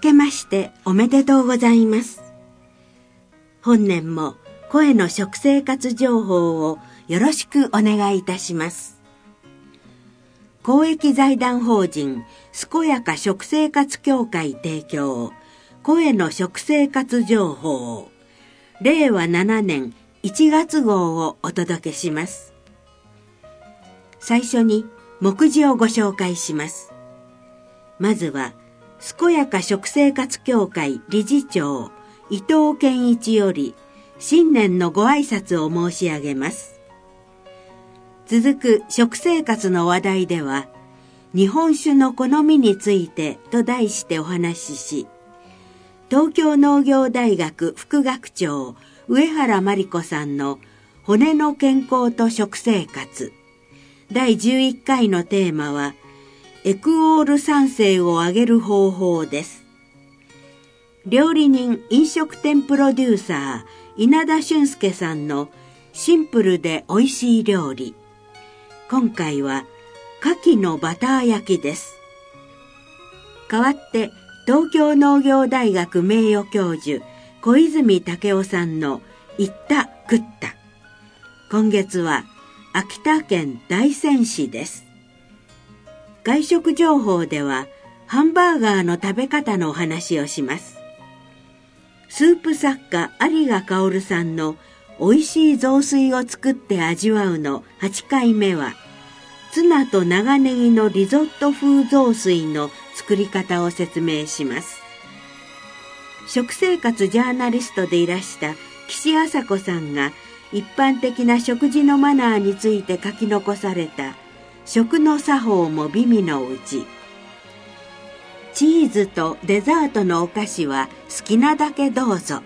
けましておめでとうございます。本年も声の食生活情報をよろしくお願いいたします。公益財団法人健やか食生活協会提供声の食生活情報令和7年1月号をお届けします。最初に目次をご紹介します。まずは健やか食生活協会理事長伊藤健一より新年のご挨拶を申し上げます。続く食生活の話題では、日本酒の好みについてと題してお話しし、東京農業大学副学長上原真理子さんの骨の健康と食生活第11回のテーマはエクオール酸性を上げる方法です。料理人飲食店プロデューサー稲田俊介さんのシンプルで美味しい料理。今回は牡蠣のバター焼きです。代わって東京農業大学名誉教授小泉武夫さんの言った食った。今月は秋田県大仙市です。外食情報ではハンバーガーの食べ方のお話をします。スープ作家有賀薫さんの美味しい雑炊を作って味わうの8回目はツナと長ネギのリゾット風雑炊の作り方を説明します。食生活ジャーナリストでいらした岸麻子さんが一般的な食事のマナーについて書き残された食の作法も美味のうち、チーズとデザートのお菓子は好きなだけどうぞ。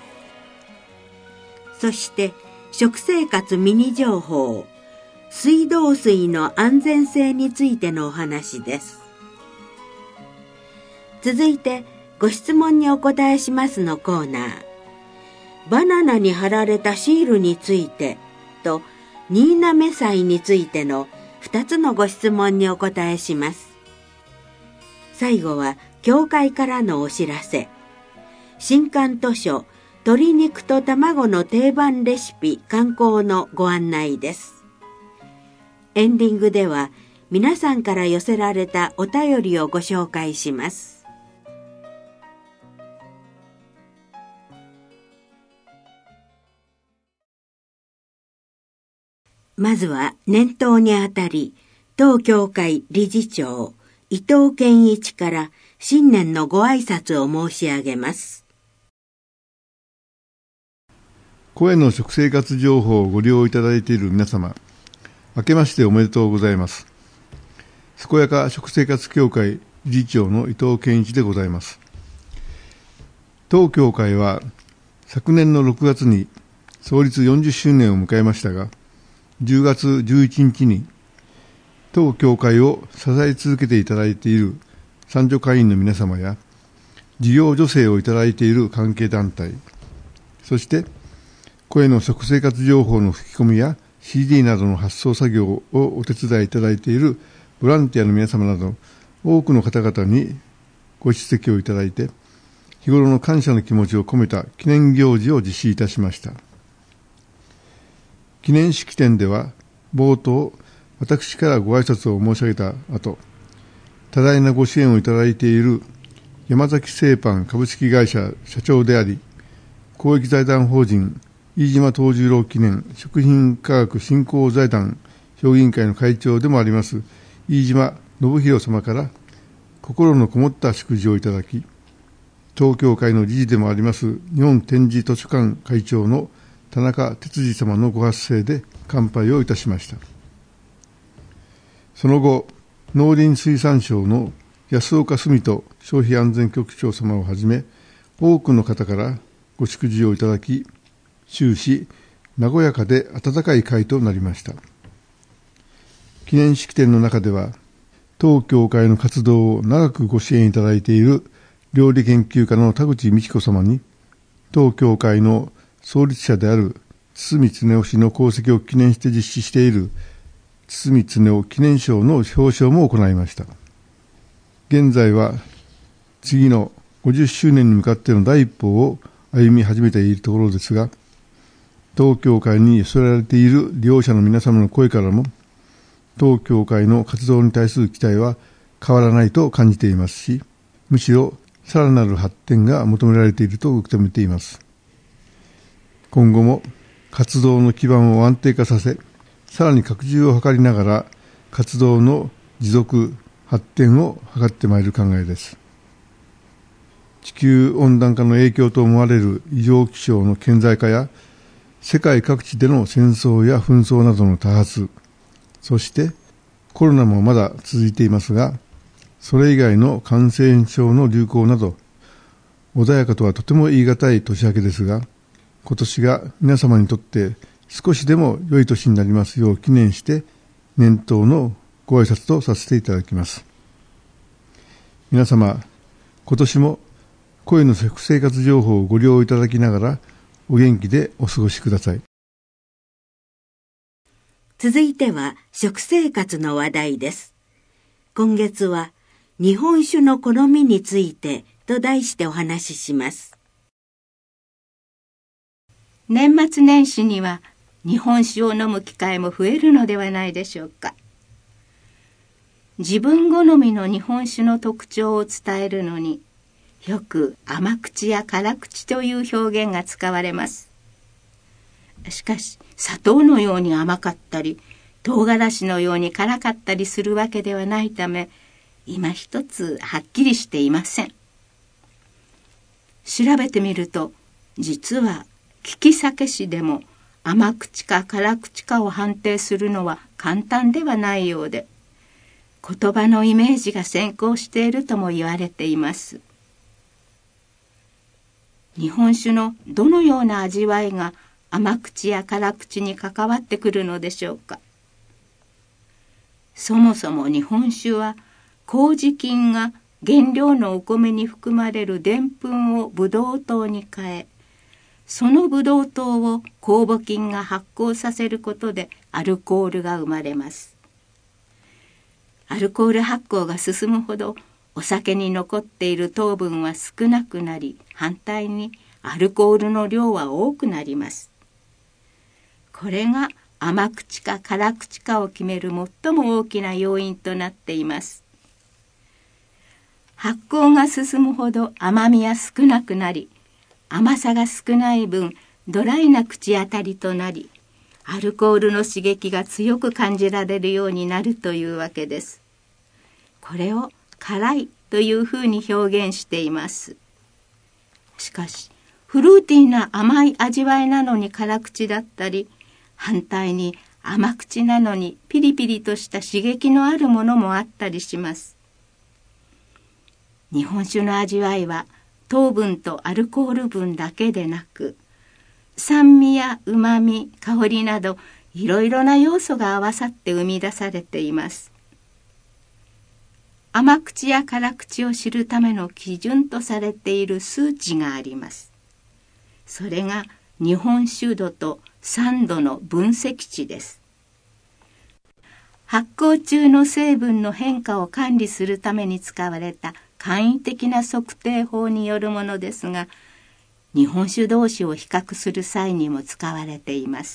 そして食生活ミニ情報、水道水の安全性についてのお話です。続いてご質問にお答えしますのコーナー、バナナに貼られたシールについてと新滑祭についての2つのご質問にお答えします。最後は教会からのお知らせ、新刊図書鶏肉と卵の定番レシピ刊行のご案内です。エンディングでは皆さんから寄せられたお便りをご紹介します。まずは年頭にあたり、当協会理事長伊藤健一から新年のご挨拶を申し上げます。 声の食生活情報をご利用いただいている皆様、明けましておめでとうございます。健やか食生活協会理事長の伊藤健一でございます。当協会は昨年の6月に創立40周年を迎えましたが、10月11日に当協会を支え続けていただいている参助会員の皆様や事業助成をいただいている関係団体、そして声の食生活情報の吹き込みや CD などの発送作業をお手伝いいただいているボランティアの皆様など多くの方々にご出席をいただいて、日頃の感謝の気持ちを込めた記念行事を実施いたしました。記念式典では冒頭、私からご挨拶を申し上げた後、多大なご支援をいただいている山崎製パン株式会社社長であり、公益財団法人飯島藤十郎記念食品科学振興財団評議員会の会長でもあります飯島信弘様から心のこもった祝辞をいただき、当協会の理事でもあります日本展示図書館会長の田中哲司様のご発声で乾杯をいたしました。その後、農林水産省の安岡澄人消費安全局長様をはじめ、多くの方からご祝辞をいただき、終始和やかで温かい会となりました。記念式典の中では、当協会の活動を長くご支援いただいている料理研究家の田口美智子様に、当協会の創立者である堤恒夫氏の功績を記念して実施している堤恒夫記念賞の表彰も行いました。現在は次の 50周年に向かっての第一歩を歩み始めているところですが、当教会に寄せられている利用者の皆様の声からも、当教会の活動に対する期待は変わらないと感じていますし、むしろさらなる発展が求められていると受け止めています。今後も活動の基盤を安定化させ、さらに拡充を図りながら活動の持続、発展を図ってまいる考えです。地球温暖化の影響と思われる異常気象の顕在化や、世界各地での戦争や紛争などの多発、そしてコロナもまだ続いていますが、それ以外の感染症の流行など、穏やかとはとても言い難い年明けですが、今年が皆様にとって少しでも良い年になりますよう記念して、年頭のご挨拶とさせていただきます。皆様、今年も声の食生活情報をご利用いただきながら、お元気でお過ごしください。 続いては食生活の話題です。今月は日本酒の好みについてと題してお話しします。 年末年始には日本酒を飲む機会も増えるのではないでしょうか。自分好みの日本酒の特徴を伝えるのに、よく甘口や辛口という表現が使われます。しかし、砂糖のように甘かったり、唐辛子のように辛かったりするわけではないため、今一つはっきりしていません。調べてみると、実は利き酒師でも甘口か辛口かを判定するのは簡単ではないようで、言葉のイメージが先行しているとも言われています。日本酒のどのような味わいが甘口や辛口に関わってくるのでしょうか。そもそも日本酒は麹菌が原料のお米に含まれるでんぷんをブドウ糖に変え、そのブドウ糖を酵母菌が発酵させることでアルコールが生まれます。アルコール発酵が進むほどお酒に残っている糖分は少なくなり、反対にアルコールの量は多くなります。これが甘口か辛口かを決める最も大きな要因となっています。発酵が進むほど甘みは少なくなり、甘さが少ない分ドライな口当たりとなり、アルコールの刺激が強く感じられるようになるというわけです。これを辛いというふうに表現しています。しかし、フルーティーな甘い味わいなのに辛口だったり、反対に甘口なのにピリピリとした刺激のあるものもあったりします。日本酒の味わいは糖分とアルコール分だけでなく、酸味や旨味、香りなどいろいろな要素が合わさって生み出されています。甘口や辛口を知るための基準とされている数値があります。それが日本酒度と酸度の分析値です。発酵中の成分の変化を管理するために使われた簡易的な測定法によるものですが、日本酒同士を比較する際にも使われています。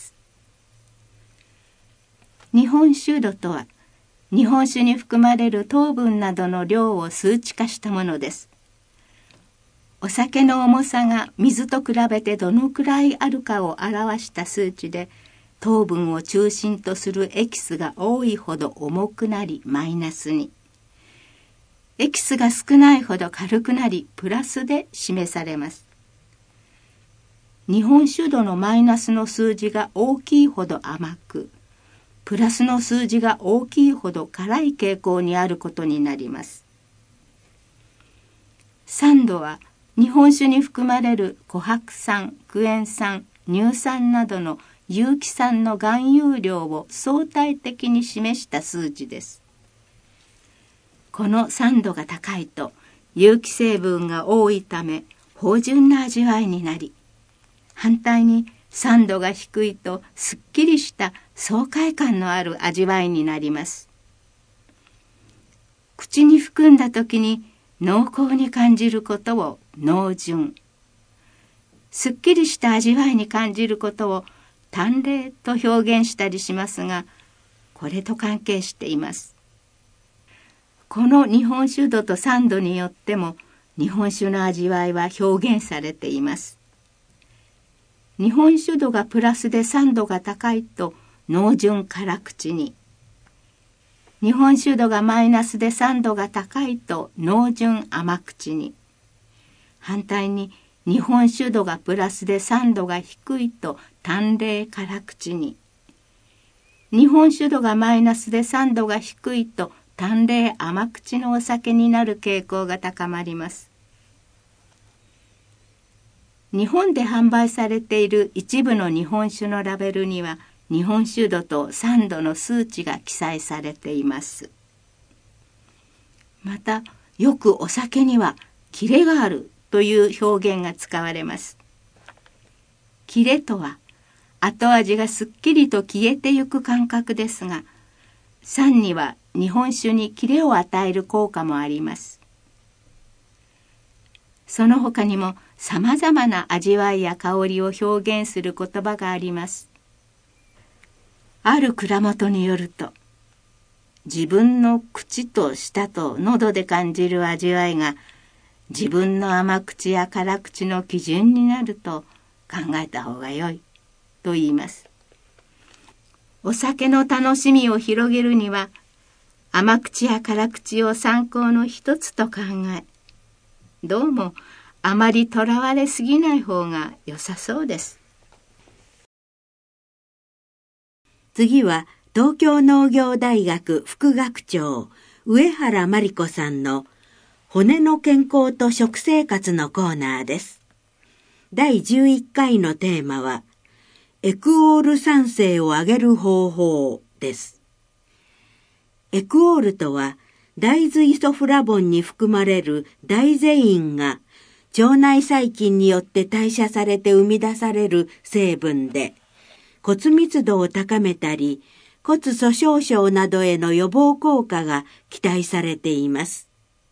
日本酒度とは、日本酒に含まれる糖分などの量を数値化したものです。お酒の重さが水と比べてどのくらいあるかを表した数値で、糖分を中心とするエキスが多いほど重くなりマイナスに、エキスが少ないほど軽くなりプラスで示されます。日本酒度のマイナスの数字が大きいほど甘く、プラスの数字が大きいほど辛い傾向にあることになります。酸度は日本酒に含まれる琥珀酸、クエン酸、乳酸などの有機酸の含有量を相対的に示した数値です。この酸度が高いと有機成分が多いため芳醇な味わいになり、反対に酸度が低いとすっきりした爽快感のある味わいになります。口に含んだ時に濃厚に感じることを濃醇、すっきりした味わいに感じることを淡麗と表現したりしますが、これと関係しています。この日本酒度と酸度によっても日本酒の味わいは表現されています。日本酒度がプラスで酸度が高いと濃醇辛口に、日本酒度がマイナスで酸度が高いと濃醇甘口に、反対に日本酒度がプラスで酸度が低いと淡麗辛口に、日本酒度がマイナスで酸度が低いと淡麗甘口のお酒になる傾向が高まります。日本で販売されている一部の日本酒のラベルには日本酒度と酸度の数値が記載されています。また、よくお酒にはキレがあるという表現が使われます。キレとは後味がすっきりと消えてゆく感覚ですが、酸には日本酒にキレを与える効果もあります。その他にもさまざまな味わいや香りを表現する言葉があります。ある蔵元によると、自分の口と舌と喉で感じる味わいが自分の甘口や辛口の基準になると考えた方がよいと言います。お酒の楽しみを広げるには甘口や辛口を参考の一つと考え、どうもあまりとらわれすぎない方が良さそうです。 次は東京農業大学副学長上原真理子さんの骨の健康と食生活のコーナーです。第11回のテーマはエクオール酸性を上げる方法です。エクオールとは大豆イソフラボンに含まれる大ゼインが腸内細菌によって代謝されて生み出される成分で、骨密度を高めたり骨粗鬆症などへの予防効果が期待されています。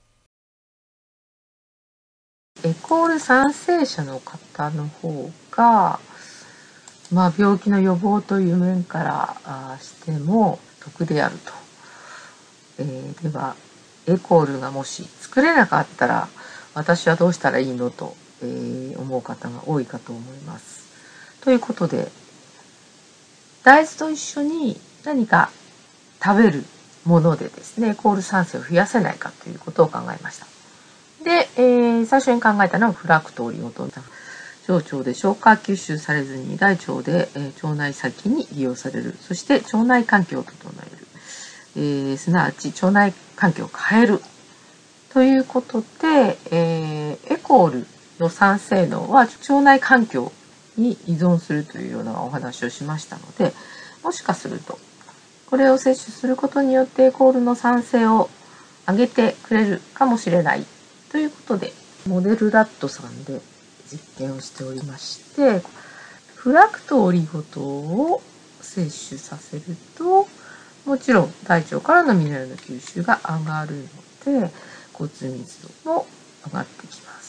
エクオール酸性者の方の方が、病気の予防という面からしても得であると。ではエクオールがもし作れなかったら私はどうしたらいいのと、思う方が多いかと思います。ということで大豆と一緒に何か食べるものでですねエクオール酸性を増やせないかということを考えました。で、最初に考えたのはフラクトオリゴ糖。小腸で消化吸収されずに大腸で、腸内細菌に利用される。そして腸内環境を整える。すなわち腸内環境を変える。ということで、エコールの酸性能は腸内環境に依存するというようなお話をしましたので、もしかするとこれを摂取することによってエコールの酸性を上げてくれるかもしれないということで、モデルラットさんで実験をしておりまして、フラクトオリゴ糖を摂取させると、もちろん大腸からのミネラルの吸収が上がるので骨密度も上がってきます。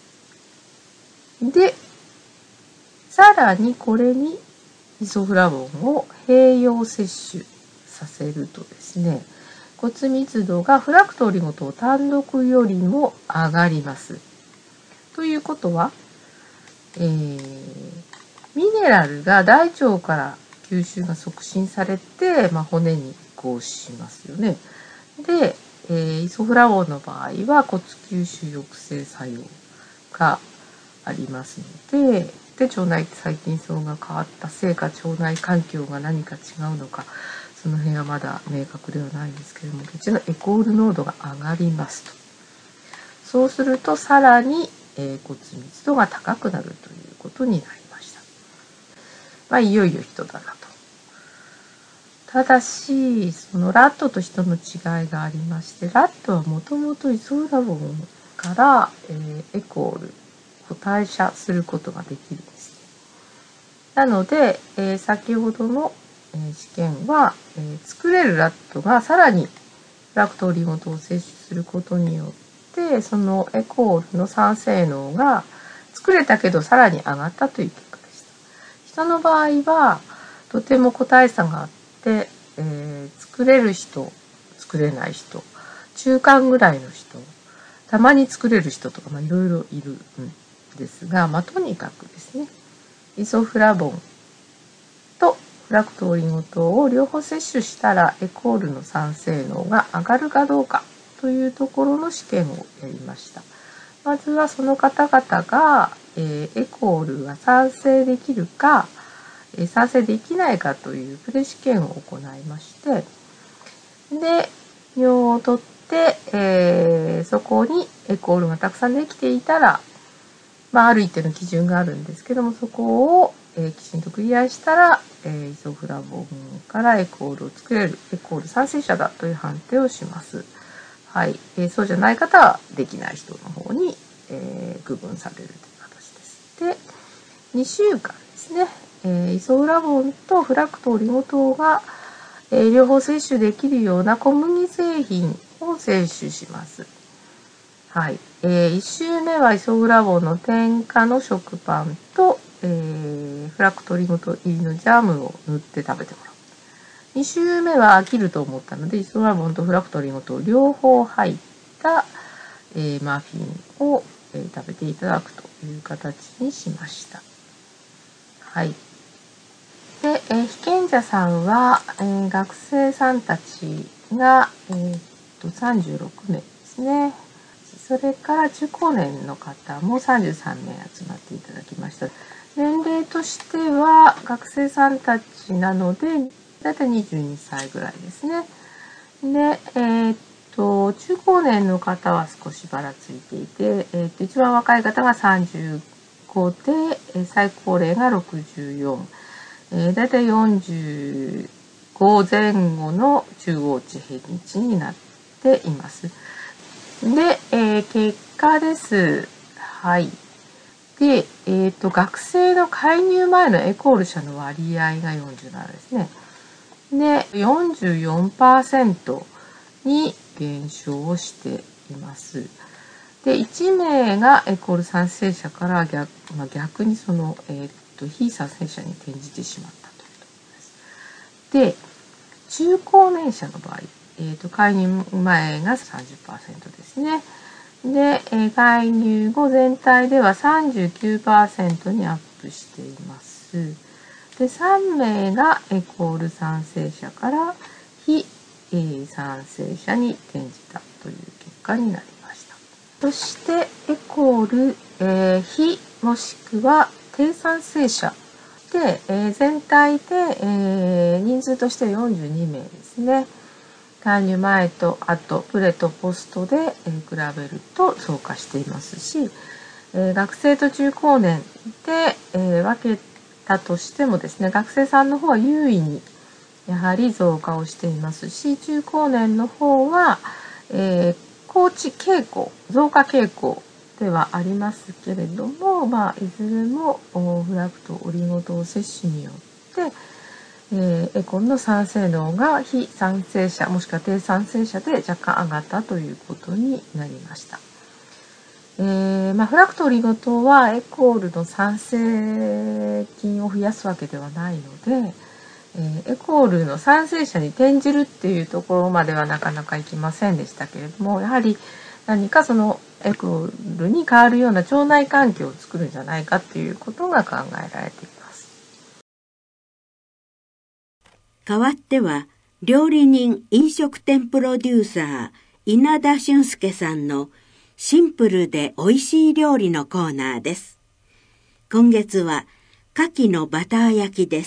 で、さらにこれにイソフラボンを併用摂取させるとですね、骨密度がフラクトオリゴ糖単独よりも上がります。ということは、ミネラルが大腸から吸収が促進されて、骨に移行しますよね。で、イソフラボンの場合は骨吸収抑制作用がありますので、腸内細菌層が変わったせいか腸内環境が何か違うのか、その辺はまだ明確ではないんですけれども、こちらのエコール濃度が上がりますと。そうするとさらに、骨密度が高くなるということになりました。いよいよ人だなと。ただしそのラットと人の違いがありまして、ラットはもともとイソフラボンから、エコールを代謝することができるんですね。なので、先ほどの試験は、作れるラットがさらにフラクトオリゴ糖を摂取することによってそのエコールの酸性能が作れたけどさらに上がったという結果でした。人の場合はとても個体差があって、作れる人作れない人中間ぐらいの人たまに作れる人とかいろいろいるんですが、とにかくですねイソフラボンとフラクトオリゴ糖を両方摂取したらエコールの酸性能が上がるかどうかというところの試験をやりました。まずはその方々が、エコールが産生できるか、産生できないかというプレ試験を行いまして、で尿を取って、そこにエコールがたくさんできていたら、ある一定の基準があるんですけども、そこを、きちんとクリアしたら、イソフラボンからエコールを作れるエコール産生者だという判定をします。はい、そうじゃない方はできない人の方に、区分されるという形です。で、2週間ですね、イソフラボンとフラクトオリゴ糖が、両方摂取できるような小麦製品を摂取します。はい、1週目はイソフラボンの添加の食パンと、フラクトオリゴ糖入りのジャムを塗って食べてもらう。2週目は飽きると思ったのでイソフラボンとフラクトオリゴ糖両方入った、マフィンを、食べていただくという形にしました。はい。で、被験者さんは、学生さんたちが、36名ですね。それから中高年の方も33名集まっていただきました。年齢としては学生さんたちなのでだいたい22歳ぐらいですね。で、中高年の方は少しばらついていて、一番若い方が35で、最高齢が64、だいたい45前後の中央値平均値になっています。で、結果です。はい。で、学生の介入前のエコール者の割合が47ですね。で、44% に減少をしています。で、1名がエコール産生者から逆にその、非産生者に転じてしまったというところです。で、中高年者の場合、介入前が 30% ですね。で、介入後全体では 39% にアップしています。で、3名がエコール産生者から非産生者に転じたという結果になりました。そしてエコール、非もしくは低産生者で、全体で、人数として42名ですね。介入前と後プレとポストで、比べると増加していますし、学生と中高年で、分けたとしてもですね、学生さんの方は優位にやはり増加をしていますし、中高年の方は、高値傾向増加傾向ではありますけれども、いずれもフラクトオリゴ糖摂取によってエコールの産生能が非産生者もしくは低産生者で若干上がったということになりました。フラクトオリゴ糖はエコールの産生菌を増やすわけではないので、エコールの産生者に転じるっていうところまではなかなかいきませんでしたけれども、やはり何かそのエコールに変わるような腸内環境を作るんじゃないかっていうことが考えられています。 代わっては料理人飲食店プロデューサー稲田俊介さんのシンプルで美味しい料理のコーナーです。今月は牡蠣のバター焼きです。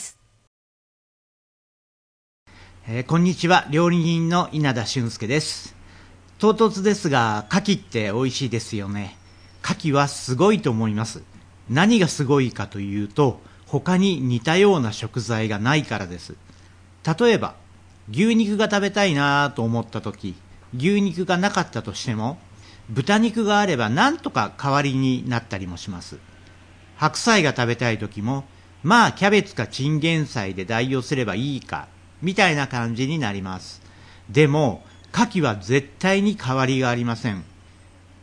こんにちは、料理人の稲田俊介です。唐突ですが、牡蠣って美味しいですよね。牡蠣はすごいと思います。何がすごいかというと、他に似たような食材がないからです。例えば牛肉が食べたいなと思った時、牛肉がなかったとしても豚肉があればなんとか代わりになったりもします。白菜が食べたい時もキャベツかチンゲン菜で代用すればいいかみたいな感じになります。でも牡蠣は絶対に代わりがありません。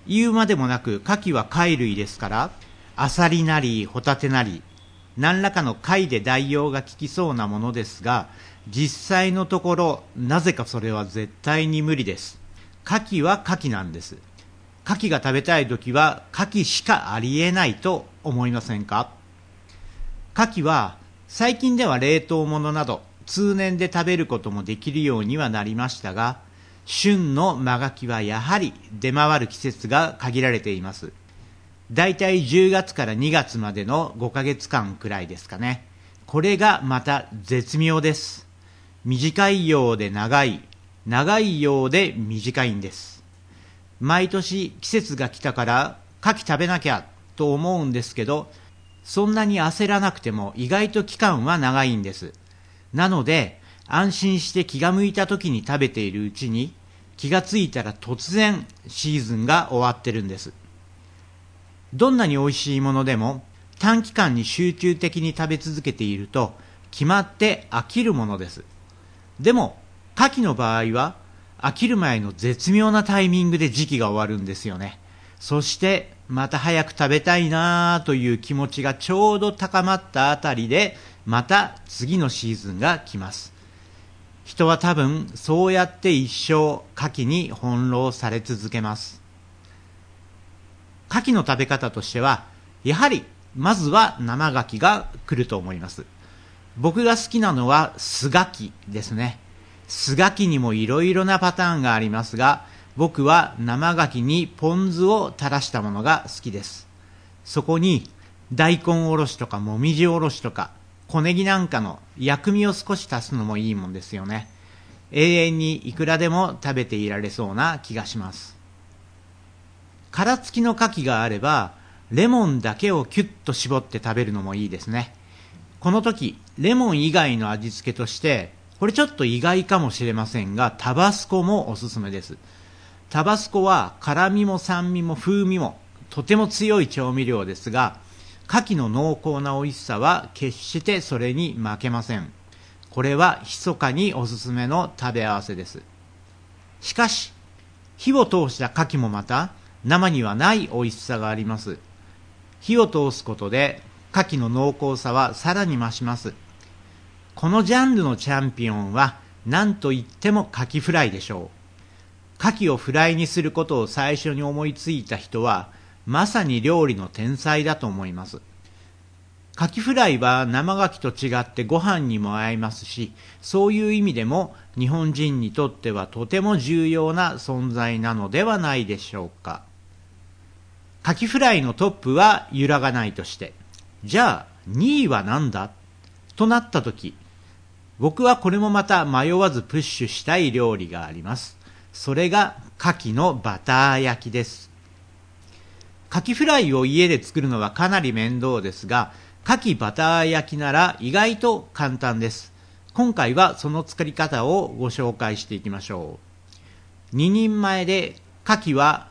言うまでもなく牡蠣は貝類ですから、アサリなりホタテなり何らかの貝で代用が効きそうなものですが、実際のところなぜかそれは絶対に無理です。牡蠣は牡蠣なんです。牡蠣が食べたいときは牡蠣しかありえないと思いませんか？牡蠣は最近では冷凍物など通年で食べることもできるようにはなりましたが、旬の真牡蠣はやはり出回る季節が限られています。だいたい10月から2月までの5ヶ月間くらいですかね。これがまた絶妙です。短いようで長い、長いようで短いんです。毎年季節が来たから牡蠣食べなきゃと思うんですけど、そんなに焦らなくても意外と期間は長いんです。なので安心して気が向いた時に食べているうちに、気がついたら突然シーズンが終わってるんです。どんなに美味しいものでも短期間に集中的に食べ続けていると決まって飽きるものです。でも牡蠣の場合は飽きる前の絶妙なタイミングで時期が終わるんですよね。そしてまた早く食べたいなという気持ちがちょうど高まったあたりで、また次のシーズンが来ます。人は多分そうやって一生牡蠣に翻弄され続けます。牡蠣の食べ方としては、やはりまずは生牡蠣が来ると思います。僕が好きなのは酢牡蠣ですね。酢牡蠣にもいろいろなパターンがありますが、僕は生牡蠣にポン酢を垂らしたものが好きです。そこに大根おろしとかもみじおろしとか小ネギなんかの薬味を少し足すのもいいもんですよね。永遠にいくらでも食べていられそうな気がします。殻付きの牡蠣があればレモンだけをキュッと絞って食べるのもいいですね。この時レモン以外の味付けとして、これちょっと意外かもしれませんが、タバスコもおすすめです。タバスコは辛みも酸味も風味もとても強い調味料ですが、牡蠣の濃厚な美味しさは決してそれに負けません。これは密かにおすすめの食べ合わせです。しかし火を通した牡蠣もまた生にはない美味しさがあります。火を通すことで牡蠣の濃厚さはさらに増します。このジャンルのチャンピオンは何と言っても牡蠣フライでしょう。牡蠣をフライにすることを最初に思いついた人はまさに料理の天才だと思います。牡蠣フライは生牡蠣と違ってご飯にも合いますし、そういう意味でも日本人にとってはとても重要な存在なのではないでしょうか。牡蠣フライのトップは揺らがないとして、じゃあ2位は何だとなったとき、僕はこれもまた迷わずプッシュしたい料理があります。それが牡蠣のバター焼きです。牡蠣フライを家で作るのはかなり面倒ですが、牡蠣バター焼きなら意外と簡単です。今回はその作り方をご紹介していきましょう。2人前で牡蠣は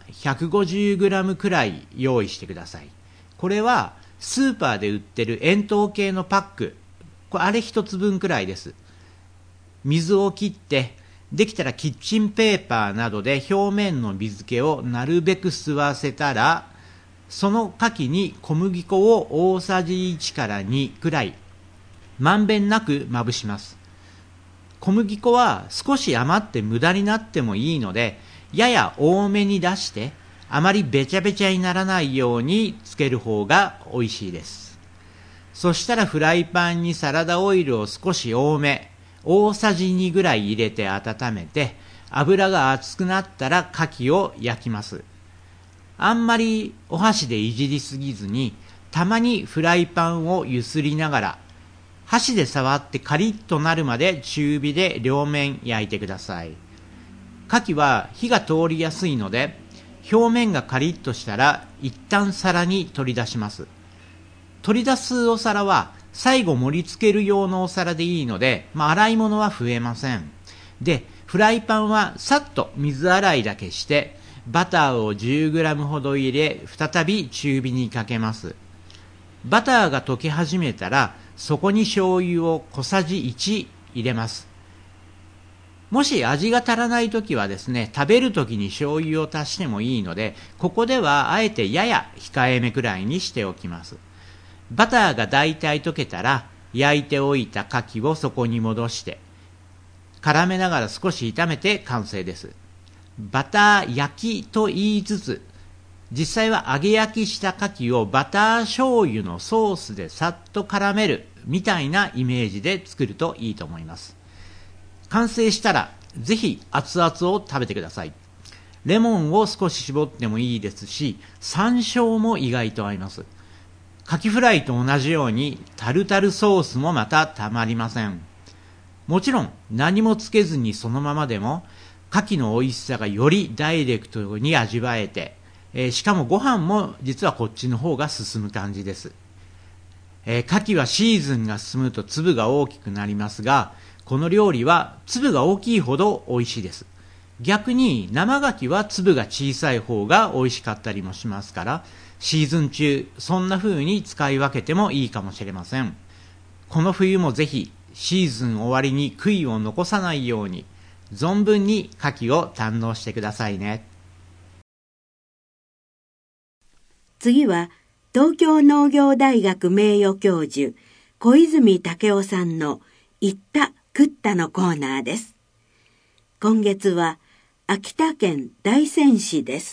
150g くらい用意してください。これはスーパーで売ってる円筒形のパック、あれ1つ分くらいです。水を切って、できたらキッチンペーパーなどで表面の水気をなるべく吸わせたら、その牡蠣に小麦粉を大さじ1から2くらいまんべんなくまぶします。小麦粉は少し余って無駄になってもいいので、やや多めに出してあまりべちゃべちゃにならないようにつける方が美味しいです。そしたらフライパンにサラダオイルを少し多め、大さじ2ぐらい入れて温めて、油が熱くなったら牡蠣を焼きます。あんまりお箸でいじりすぎずに、たまにフライパンをゆすりながら、箸で触ってカリッとなるまで中火で両面焼いてください。牡蠣は火が通りやすいので、表面がカリッとしたら一旦皿に取り出します。取り出すお皿は最後盛り付ける用のお皿でいいので、洗い物は増えません。で、フライパンはさっと水洗いだけして、バターを 10g ほど入れ、再び中火にかけます。バターが溶け始めたら、そこに醤油を小さじ1入れます。 もし味が足らないときはですね、食べるときに醤油を足してもいいので、ここではあえてやや控えめくらいにしておきます。バターがだいたい溶けたら、焼いておいた牡蠣をそこに戻して、絡めながら少し炒めて完成です。バター焼きと言いつつ、実際は揚げ焼きした牡蠣をバター醤油のソースでさっと絡めるみたいなイメージで作るといいと思います。完成したらぜひ熱々を食べてください。レモンを少し絞ってもいいですし、山椒も意外と合います。カキフライと同じようにタルタルソースもまたたまりません。もちろん何もつけずにそのままでも牡蠣の美味しさがよりダイレクトに味わえて、しかもご飯も実はこっちの方が進む感じです。牡蠣はシーズンが進むと粒が大きくなりますが、この料理は粒が大きいほど美味しいです。逆に生牡蠣は粒が小さい方が美味しかったりもしますから、シーズン中そんな風に使い分けてもいいかもしれません。この冬もぜひシーズン終わりに悔いを残さないように存分に牡蠣を堪能してくださいね。 次は東京農業大学名誉教授小泉武夫さんの言った食ったのコーナーです。今月は秋田県大仙市です。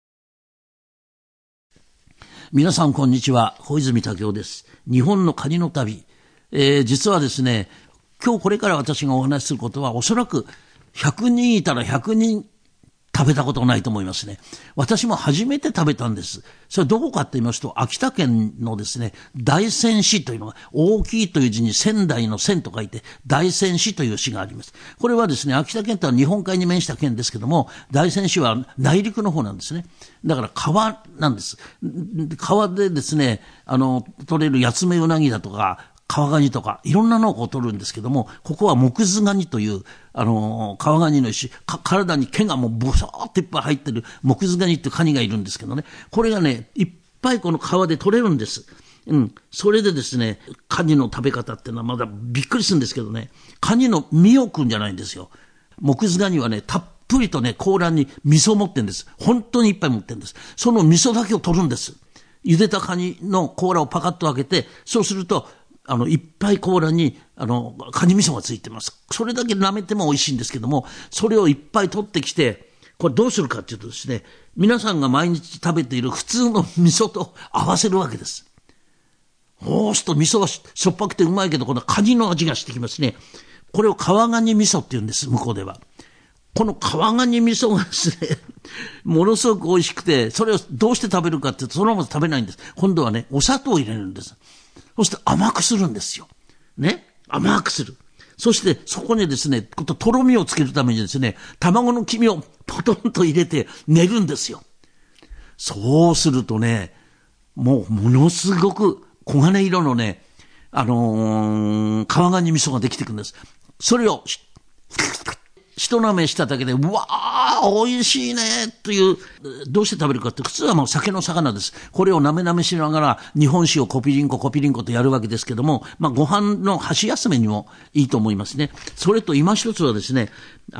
皆さんこんにちは、小泉武夫です。日本のカニの旅、実はですね、今日これから私がお話しすることはおそらく100人いたら100人食べたことないと思いますね。私も初めて食べたんです。それはどこかって言いますと、秋田県のですね、大仙市というのが、大きいという字に仙台の仙と書いて、大仙市という市があります。これはですね、秋田県とは日本海に面した県ですけども、大仙市は内陸の方なんですね。だから川なんです。川でですね、取れるヤツメウナギだとか、川ガニとかいろんなのを取るんですけども、ここは木図ガニという川ガニの一種、体に毛がもうボソーっていっぱい入ってる木図ガニっていうカニがいるんですけどね、これがねいっぱいこの川で取れるんです。それでですね、カニの食べ方っていうのはまだびっくりするんですけどね、カニの身を食うんじゃないんですよ。木図ガニはね、たっぷりとね甲羅に味噌を持ってるんです。本当にいっぱい持ってるんです。その味噌だけを取るんです。茹でたカニの甲羅をパカッと開けて、そうするといっぱい甲羅にカニ味噌がついてます。それだけ舐めても美味しいんですけども、それをいっぱい取ってきて、これどうするかっていうとですね、皆さんが毎日食べている普通の味噌と合わせるわけです。そうすると味噌はしょっぱくてうまいけど、このカニの味がしてきますね。これを川ガニ味噌って言うんです、向こうでは。この川ガニ味噌がですね、ものすごく美味しくて、それをどうして食べるかっていうと、そのまま食べないんです。今度はね、お砂糖を入れるんです。そして甘くするんですよ。ね。甘くする。そしてそこにですね、とろみをつけるためにですね、卵の黄身をポトンと入れて練るんですよ。そうするとね、もうものすごく黄金色のね、川ガニ味噌ができてくるんです。それを一舐めしただけで、うわー美味しいねという、どうして食べるかって、普通はもう酒の魚です。これを舐め舐めしながら日本酒をコピリンコとやるわけですけども、ご飯の箸休めにもいいと思いますね。それと今一つはですね、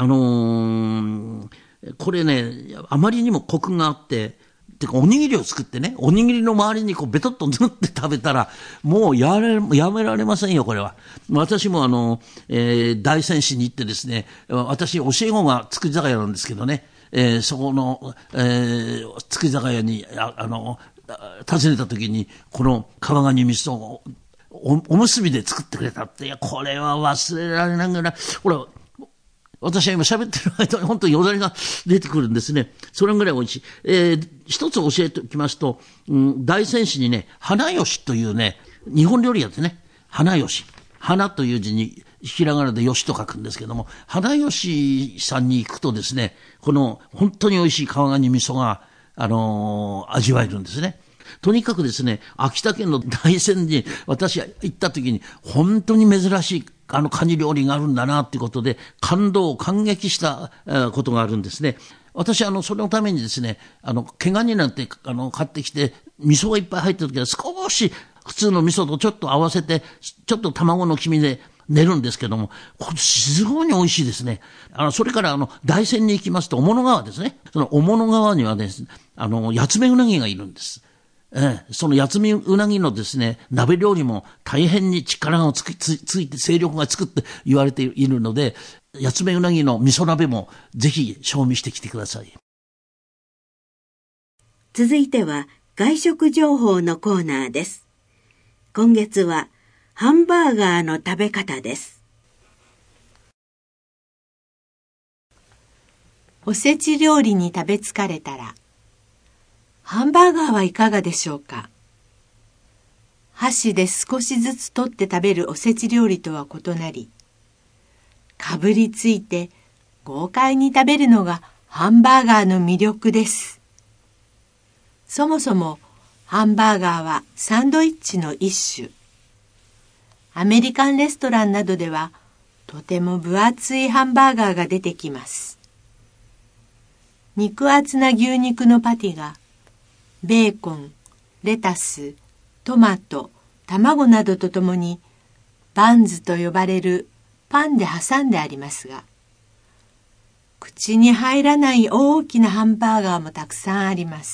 これね、あまりにもコクがあって、おにぎりを作ってね、おにぎりの周りにベトッと塗って食べたら、もうやめられませんよ、これは。私も大仙市に行ってですね、私教え子が造り酒屋なんですけどね、そこの、造り酒屋に訪ねた時に、この川ガニ味噌をおむすびで作ってくれたって、いやこれは忘れられながら、ほら私は今喋ってる間に本当によだれが出てくるんですね。それぐらい美味しい。一つ教えておきますと、大仙市にね、花吉というね、日本料理屋ですね。花吉。花という字にひらがなで吉と書くんですけども、花吉さんに行くとですね、この本当に美味しい川ガニ味噌が、味わえるんですね。とにかくですね、秋田県の大仙に私が行った時に、本当に珍しいカニ料理があるんだなっていうことで、感激したことがあるんですね。私それのためにですね、毛ガニなんて買ってきて、味噌がいっぱい入ってる時は少し普通の味噌とちょっと合わせて、ちょっと卵の黄身で練るんですけども、これすごい美味しいですね。それから大山に行きますと、雄物川ですね。その雄物川にはですね、ヤツメウナギがいるんです。そのヤツメウナギのですね、鍋料理も大変に力がついて、勢力がつくって言われているので、ヤツメウナギの味噌鍋もぜひ賞味してきてください。 続いては外食情報のコーナーです。今月はハンバーガーの食べ方です。 おせち料理に食べ疲れたら、ハンバーガーはいかがでしょうか。箸で少しずつ取って食べるおせち料理とは異なり、かぶりついて豪快に食べるのがハンバーガーの魅力です。そもそもハンバーガーはサンドイッチの一種。アメリカンレストランなどではとても分厚いハンバーガーが出てきます。肉厚な牛肉のパティがベーコン、レタス、トマト、卵などとともにバンズと呼ばれるパンで挟んでありますが、口に入らない大きなハンバーガーもたくさんあります。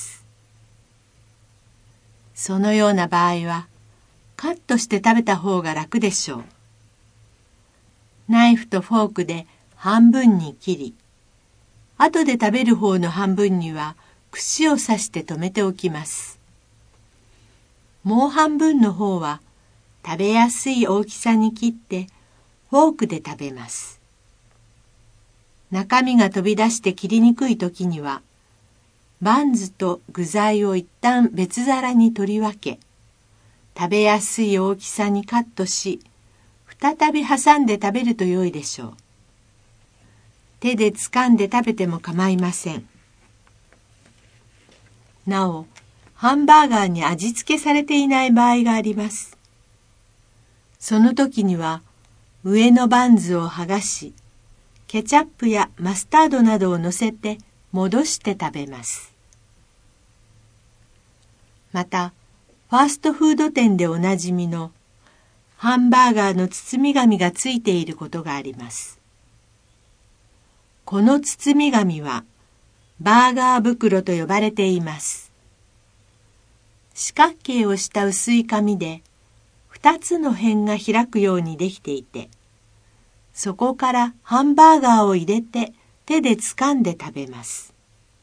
そのような場合はカットして食べた方が楽でしょう。ナイフとフォークで半分に切り、後で食べる方の半分には串を刺して留めておきます。もう半分の方は食べやすい大きさに切ってフォークで食べます。中身が飛び出して切りにくい時には、バンズと具材を一旦別皿に取り分け、食べやすい大きさにカットし、再び挟んで食べると良いでしょう。手で掴んで食べても構いません。なお、ハンバーガーに味付けされていない場合があります。その時には、上のバンズを剥がし、ケチャップやマスタードなどを乗せて戻して食べます。また、ファーストフード店でおなじみのハンバーガーの包み紙がついていることがあります。この包み紙はバーガー袋と呼ばれています。四角形をした薄い紙で2つの辺が開くようにできていて、そこからハンバーガーを入れて手で掴んで食べます。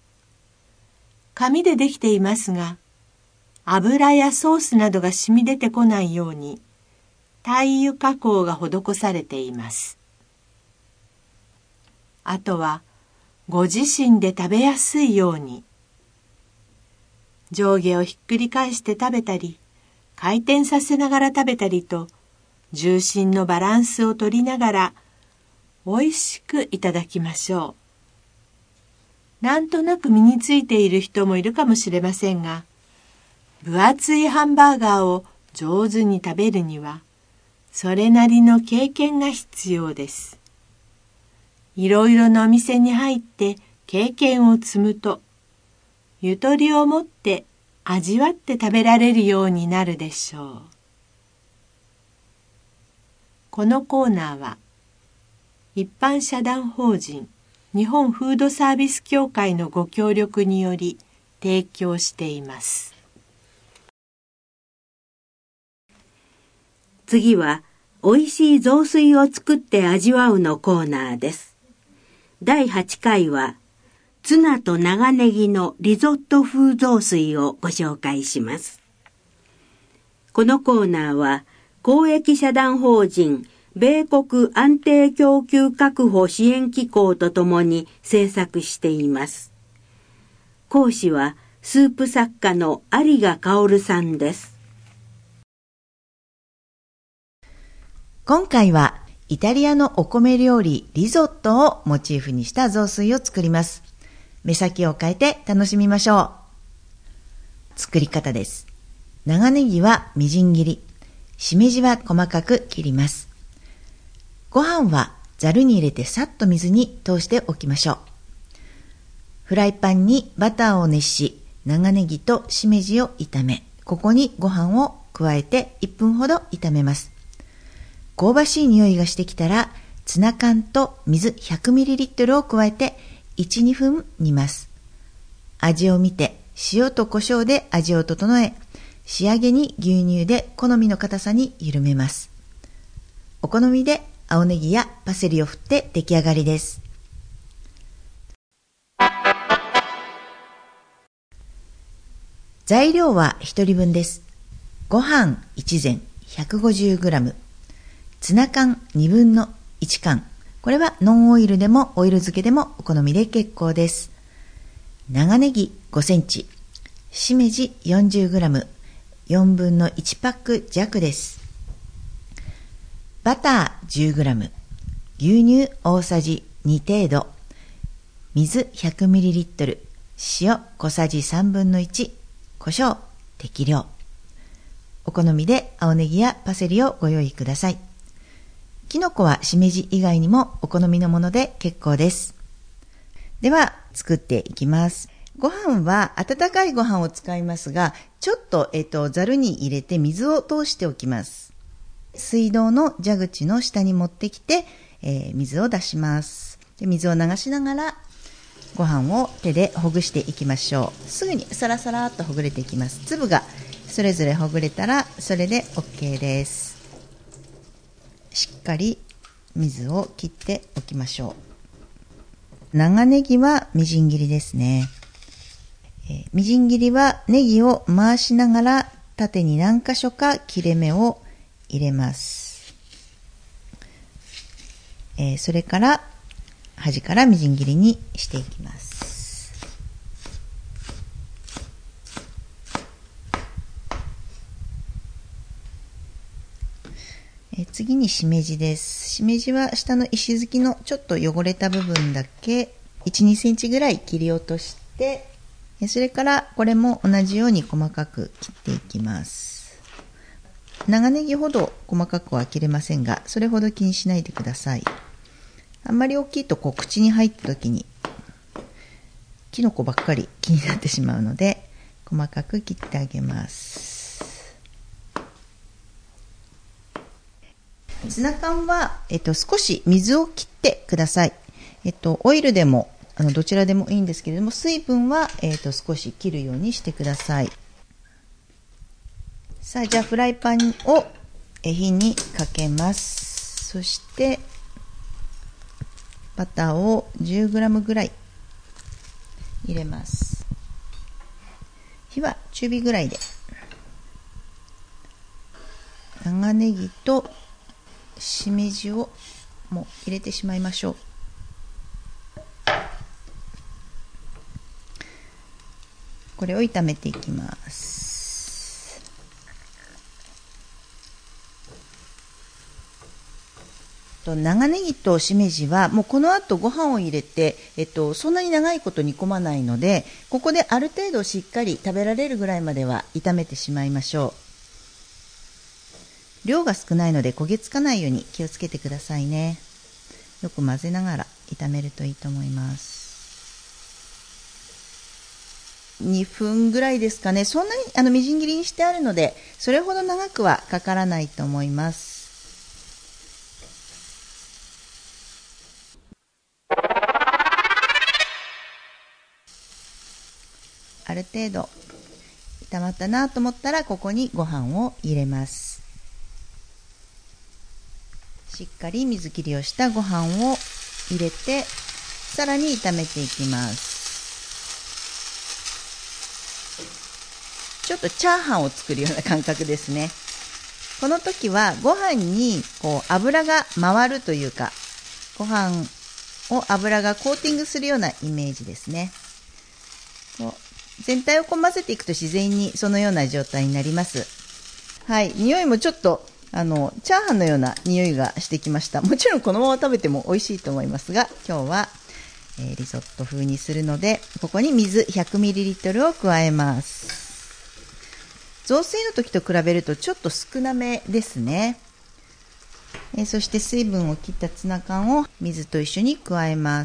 紙でできていますが、油やソースなどが染み出てこないように耐油加工が施されています。あとはご自身で食べやすいように上下をひっくり返して食べたり、回転させながら食べたりと、重心のバランスを取りながら美味しくいただきましょう。なんとなく身についている人もいるかもしれませんが、分厚いハンバーガーを上手に食べるには、それなりの経験が必要です。いろいろなお店に入って経験を積むと、ゆとりを持って味わって食べられるようになるでしょう。このコーナーは、一般社団法人日本フードサービス協会のご協力により提供しています。 次は、美味しい雑炊を作って味わうのコーナーです。第8回は、ツナと長ネギのリゾット風雑炊をご紹介します。このコーナーは、公益社団法人米国安定供給確保支援機構とともに制作しています。講師はスープ作家の有賀薫さんです。 今回はイタリアのお米料理リゾットをモチーフにした雑炊を作ります。目先を変えて楽しみましょう。作り方です。長ネギはみじん切り、しめじは細かく切ります。ご飯はざるに入れてさっと水に通しておきましょう。フライパンにバターを熱し、長ネギとしめじを炒め、ここにご飯を加えて1分ほど炒めます。 香ばしい匂いがしてきたら、ツナ缶と水 100ml を加えて 1,2 分煮ます。味を見て塩と胡椒で味を整え、仕上げに牛乳で好みの硬さに緩めます。お好みで青ネギやパセリを振って出来上がりです。材料は1人分です。ご飯1膳 150g、ツナ缶2分の1缶、これはノンオイルでもオイル漬けでもお好みで結構です。長ネギ5センチ、しめじ 40g、4分の1パック弱です。バター 10g、牛乳大さじ2程度、水 100ml、塩小さじ3分の1、胡椒適量。お好みで青ネギやパセリをご用意ください。きのこはしめじ以外にもお好みのもので結構です。では作っていきます。ご飯は温かいご飯を使いますが、ちょっとざるに入れて水を通しておきます。水道の蛇口の下に持ってきて、水を出します。で、水を流しながらご飯を手でほぐしていきましょう。すぐにサラサラっとほぐれていきます。粒がそれぞれほぐれたらそれで OK です。しっかり水を切っておきましょう。長ネギはみじん切りですね。みじん切りはネギを回しながら縦に何箇所か切れ目を入れます。それから端からみじん切りにしていきます。次にしめじです。しめじは下の石突きのちょっと汚れた部分だけ 1,2 センチぐらい切り落として、それからこれも同じように細かく切っていきます。長ネギほど細かくは切れませんが、それほど気にしないでください。あんまり大きいと口に入った時にキノコばっかり気になってしまうので、細かく切ってあげます。ツナ缶は、少し水を切ってください。オイルでもどちらでもいいんですけれども、水分は、少し切るようにしてください。さあ、じゃあフライパンを火にかけます。そしてバターを 10g ぐらい入れます。火は中火ぐらいで。長ネギとしめじをもう入れてしまいましょう。これを炒めていきます。長ネギとしめじはもうこの後ご飯を入れて、そんなに長いこと煮込まないので、ここである程度しっかり食べられるぐらいまでは炒めてしまいましょう。量が少ないので焦げつかないように気をつけてくださいね。よく混ぜながら炒めるといいと思います。2分ぐらいですかね。そんなにみじん切りにしてあるので、それほど長くはかからないと思います。ある程度炒まったなと思ったら、ここにご飯を入れます。しっかり水切りをしたご飯を入れて、さらに炒めていきます。ちょっとチャーハンを作るような感覚ですね。この時はご飯に油が回るというか、ご飯を油がコーティングするようなイメージですね。全体を混ぜていくと自然にそのような状態になります。はい、匂いもちょっとチャーハンのような匂いがしてきました。もちろんこのまま食べても美味しいと思いますが、今日は、リゾット風にするので、ここに水 100ml を加えます。雑炊の時と比べるとちょっと少なめですね。そして水分を切ったツナ缶を水と一緒に加えます。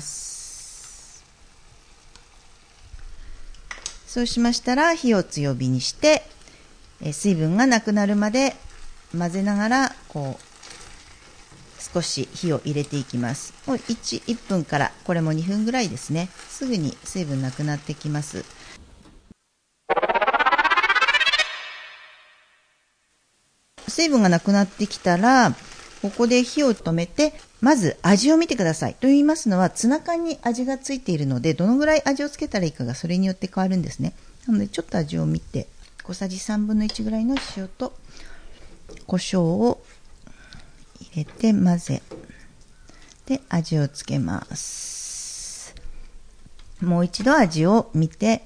そうしましたら火を強火にして、水分がなくなるまで混ぜながら少し火を入れていきます。もう1分から、これも2分ぐらいですね。すぐに水分なくなってきます。水分がなくなってきたら、ここで火を止めて、まず味を見てください。と言いますのは、ツナ缶に味がついているので、どのぐらい味をつけたらいいかがそれによって変わるんですね。なので、ちょっと味を見て、小さじ3分の1ぐらいの塩と胡椒を入れて混ぜ、で、味をつけます。もう一度味を見て、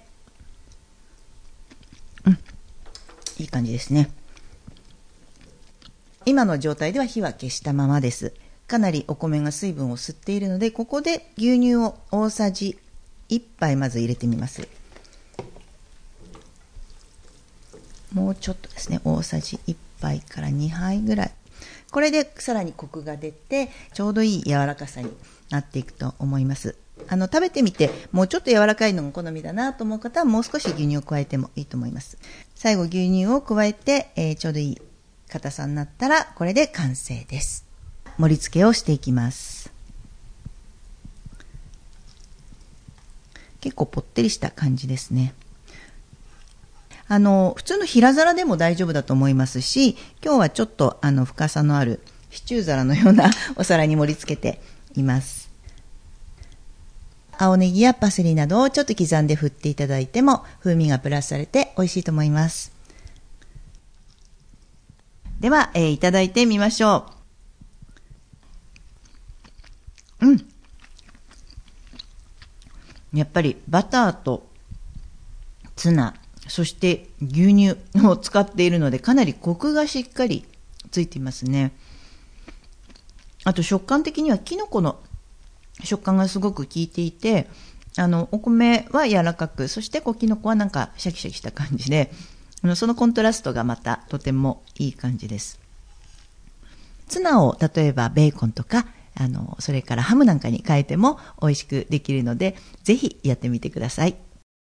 いい感じですね。今の状態では火は消したままです。かなりお米が水分を吸っているので、ここで牛乳を大さじ1杯まず入れてみます。もうちょっとですね、大さじ1杯から2杯ぐらい。これでさらにコクが出て、ちょうどいい柔らかさになっていくと思います。食べてみて、もうちょっと柔らかいのが好みだなと思う方は、もう少し牛乳を加えてもいいと思います。最後牛乳を加えて、ちょうどいい硬さになったら、これで完成です。盛り付けをしていきます。結構ぽってりした感じですね。普通の平皿でも大丈夫だと思いますし、今日はちょっと深さのあるシチュー皿のようなお皿に盛り付けています。青ネギやパセリなどをちょっと刻んで振っていただいても風味がプラスされて美味しいと思います。では、いただいてみましょう。やっぱりバターとツナ、そして牛乳を使っているのでかなりコクがしっかりついていますね。あと食感的にはキノコの食感がすごく効いていて、お米は柔らかく、そしてキノコはなんかシャキシャキした感じで、そのコントラストがまたとてもいい感じです。ツナを例えばベーコンとかそれからハムなんかに変えても美味しくできるので、ぜひやってみてください。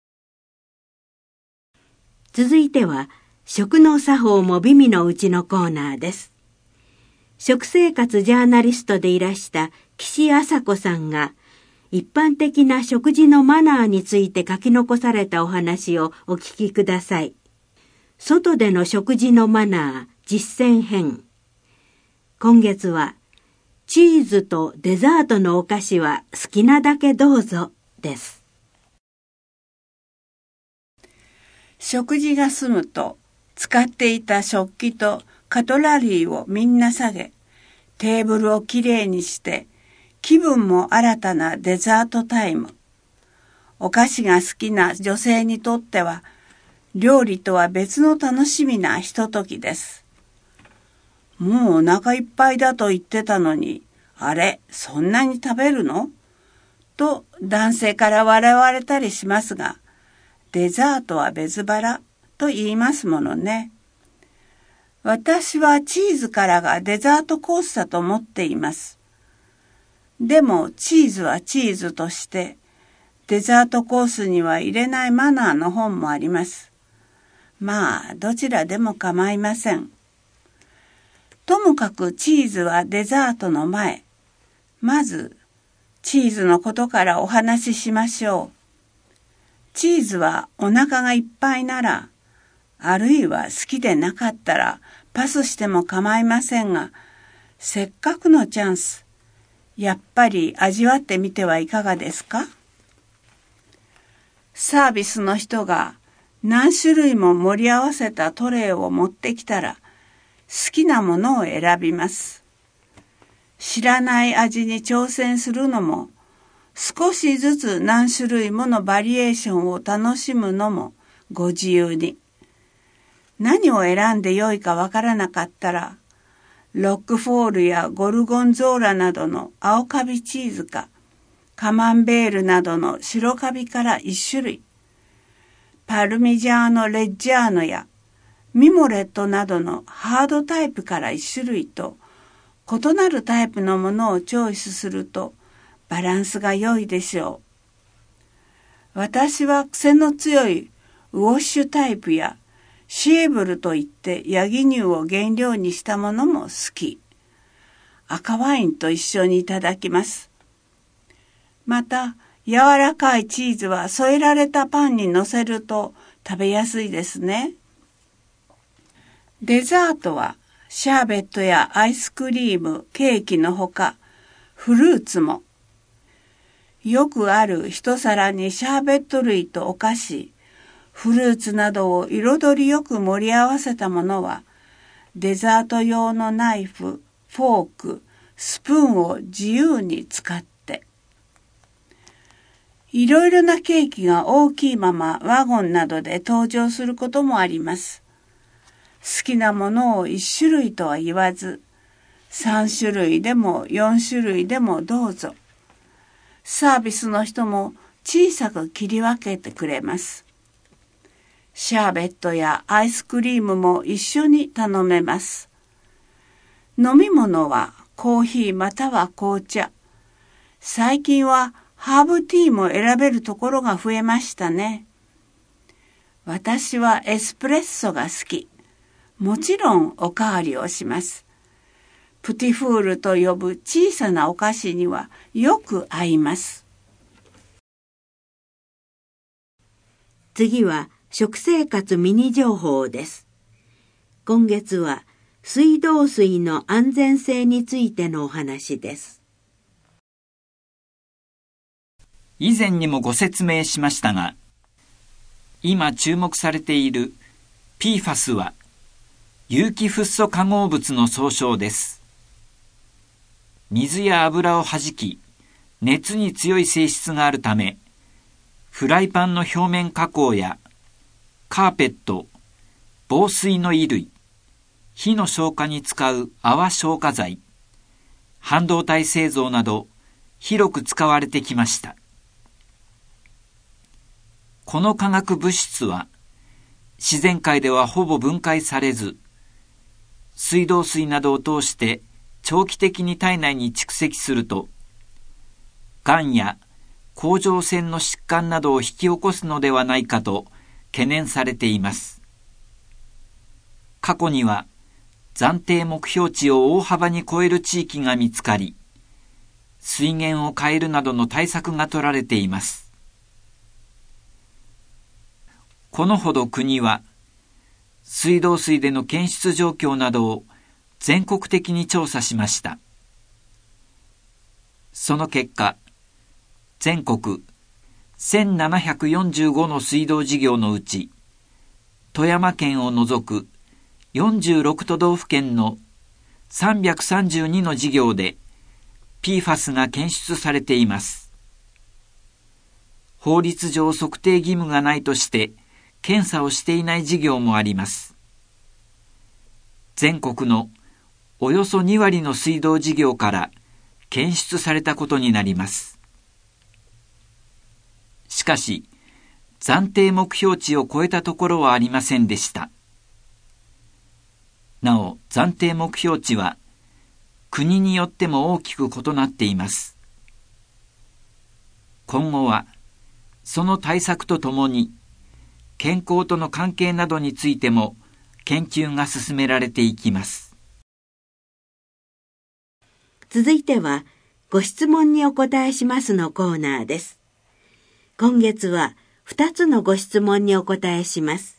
続いては食の作法も美味のうちのコーナーです。食生活ジャーナリストでいらした岸麻子さんが一般的な食事のマナーについて書き残されたお話をお聞きください。外での食事のマナー実践編。今月はチーズとデザートのお菓子は好きなだけどうぞです。 食事が済むと使っていた食器とカトラリーをみんな下げ、テーブルをきれいにして気分も新たなデザートタイム。お菓子が好きな女性にとっては料理とは別の楽しみなひとときです。もうお腹いっぱいだと言ってたのに、あれ、そんなに食べるの？と男性から笑われたりしますが、デザートは別腹と言いますものね。私はチーズからがデザートコースだと思っています。でもチーズはチーズとして、デザートコースには入れないマナーの本もあります。まあ、どちらでも構いません。ともかくチーズはデザートの前。まず、チーズのことからお話ししましょう。チーズはお腹がいっぱいなら、あるいは好きでなかったらパスしても構いませんが、せっかくのチャンス、やっぱり味わってみてはいかがですか？サービスの人が何種類も盛り合わせたトレイを持ってきたら、好きなものを選びます。知らない味に挑戦するのも、少しずつ何種類ものバリエーションを楽しむのもご自由に。何を選んでよいかわからなかったら、ロックフォールやゴルゴンゾーラなどの青カビチーズか、カマンベールなどの白カビから1種類、パルミジャーノ・レッジャーノやミモレットなどのハードタイプから1種類と、異なるタイプのものをチョイスするとバランスが良いでしょう。私は癖の強いウォッシュタイプやシエブルといってヤギ乳を原料にしたものも好き。 赤ワインと一緒にいただきます。また、柔らかいチーズは添えられたパンに乗せると食べやすいですね。デザートはシャーベットやアイスクリーム、ケーキのほか、フルーツも。よくある一皿にシャーベット類とお菓子、フルーツなどを彩りよく盛り合わせたものは、デザート用のナイフ、フォーク、スプーンを自由に使って、いろいろなケーキが大きいままワゴンなどで登場することもあります。好きなものを1種類とは言わず、3種類でも4種類でもどうぞ。サービスの人も小さく切り分けてくれます。シャーベットやアイスクリームも一緒に頼めます。飲み物はコーヒーまたは紅茶。最近はハーブティーも選べるところが増えましたね。私はエスプレッソが好き。もちろんおかわりをします。プティフールと呼ぶ小さなお菓子にはよく合います。 次は食生活ミニ情報です。今月は水道水の安全性についてのお話です。 以前にもご説明しましたが、今注目されている PFAS は有機フッ素化合物の総称です。水や油を弾き、熱に強い性質があるため、フライパンの表面加工やカーペット、防水の衣類、火の消火に使う泡消火剤、半導体製造など広く使われてきました。この化学物質は自然界ではほぼ分解されず、水道水などを通して長期的に体内に蓄積すると、がんや甲状腺の疾患などを引き起こすのではないかと懸念されています。過去には暫定目標値を大幅に超える地域が見つかり、水源を変えるなどの対策が取られています。このほど国は、水道水での検出状況などを全国的に調査しました。その結果、全国1745の水道事業のうち、富山県を除く46都道府県の332の事業で PFAS が検出されています。法律上測定義務がないとして検査をしていない事業もあります。全国のおよそ2割の水道事業から検出されたことになります。しかし、暫定目標値を超えたところはありませんでした。なお、暫定目標値は国によっても大きく異なっています。今後は、その対策とともに、健康との関係などについても研究が進められていきます。 続いては、ご質問にお答えしますのコーナーです。今月は2つのご質問にお答えします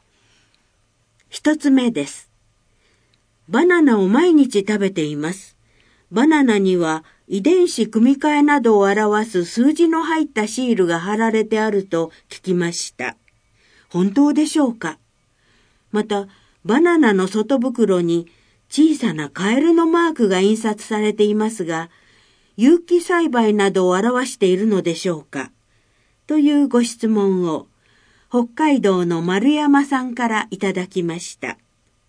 。1つ目です。バナナを毎日食べています。バナナには遺伝子組み換えなどを表す数字の入ったシールが貼られてあると聞きました。本当でしょうか？また、バナナの外袋に小さなカエルのマークが印刷されていますが、有機栽培などを表しているのでしょうか？というご質問を、北海道の丸山さんからいただきました。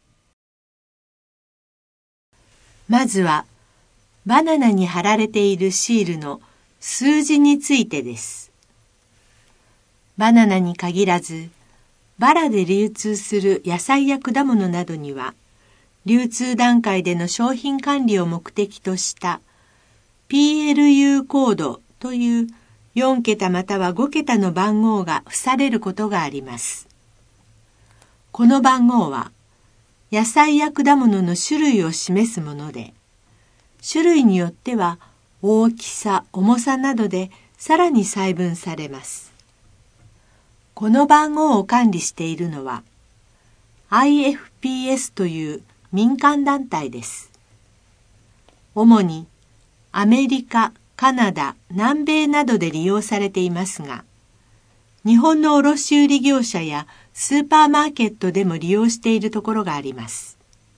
まずは、バナナに貼られているシールの数字についてです。バナナに限らず、バラで流通する野菜や果物などには、流通段階での商品管理を目的とした PLU コードという4桁または5桁の番号が付されることがあります。この番号は、野菜や果物の種類を示すもので、 種類によっては大きさ、重さなどでさらに細分されます。この番号を管理しているのは IFPS という民間団体です。主にアメリカ、カナダ、南米などで利用されていますが、日本の卸売業者やスーパーマーケットでも利用しているところがあります。